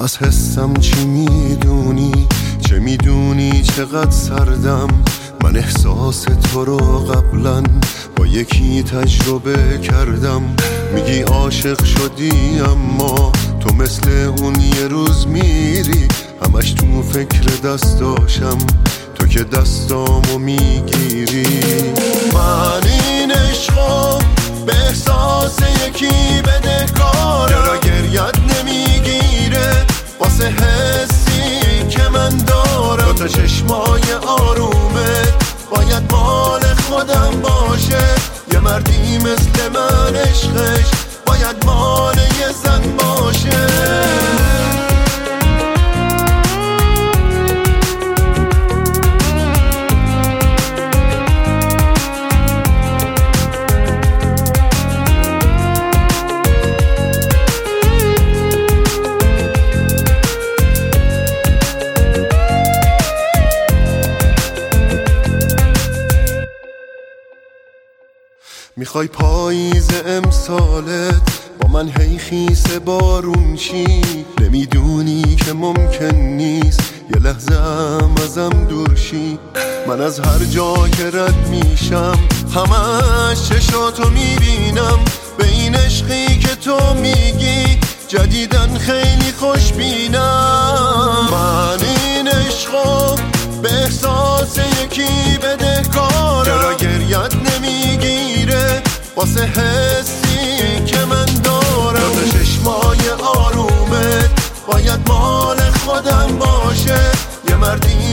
از حسم چی میدونی؟ چه میدونی چقدر سردم؟ من احساس تو رو قبلا با یکی تجربه کردم. میگی عاشق شدی اما تو مثل اون یه روز میری. همش تو فکر دستاشم، تو که دستامو میگیری. من این عشقو به احساس یکی بدهکارم. چرا گریت نمیگیره واسه حسی که من دارم؟ تا چشمای آرومه باید مال خودم باشه. یه مردی مثل من عشقش باید مال یه زن باشه. میخوای پاییز امسالت با من هی خیس بارون چی؟ نمیدونی که ممکن نیست یه لحظه هم ازم دور شی. من از هر جا که رد میشم همش چشاتو میبینم. به این عشقی که تو میگی جدیدن خیلی خوشبینم. من این عشقو به احساس یکی بدهکارم. چرا گریت نمیگیره واسه حسی که من دارم؟ تا چشمای آرومت باید مال خودم باشه. یه مردی